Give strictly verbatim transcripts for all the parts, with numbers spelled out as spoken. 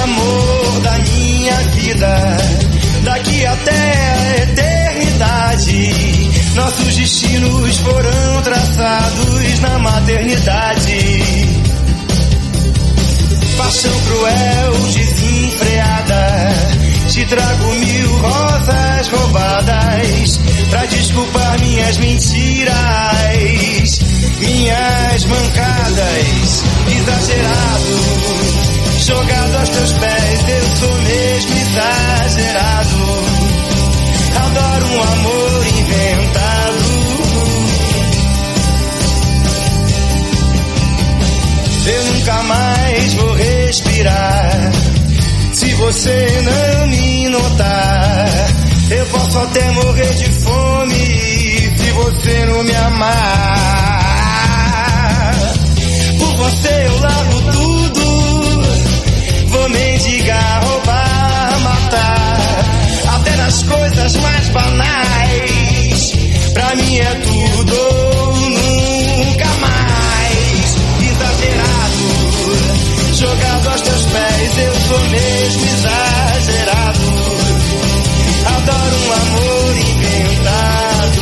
amor da minha vida. Daqui até a eternidade, nossos destinos foram traçados na maternidade. Paixão cruel, desenfreada, te trago mil rosas roubadas pra desculpar minhas mentiras, minhas mancadas. Exagerado, jogado aos teus pés, eu sou mesmo exagerado. Adoro um amor inventado. Eu nunca mais vou respirar se você não me notar. Eu posso até morrer de fome se você não me amar. Por você eu largo tudo, vou mendigar, roubar, matar, até nas coisas mais banais. Pra mim é tudo ou nunca mais. Exagerado, jogado aos teus pés, eu sou mesmo exagerado. Adoro um amor inventado.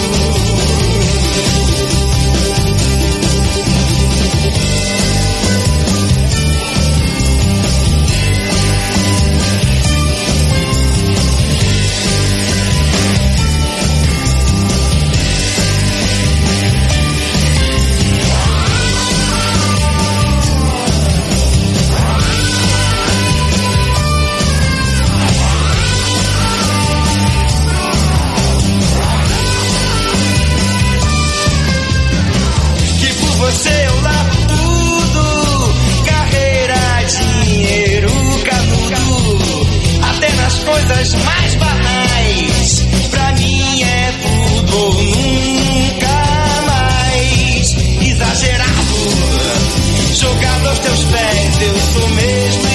Você eu largo tudo, carreira, dinheiro, canudo, até nas coisas mais banais. Pra mim é tudo ou nunca mais. Exagerado, jogado aos teus pés, eu sou mesmo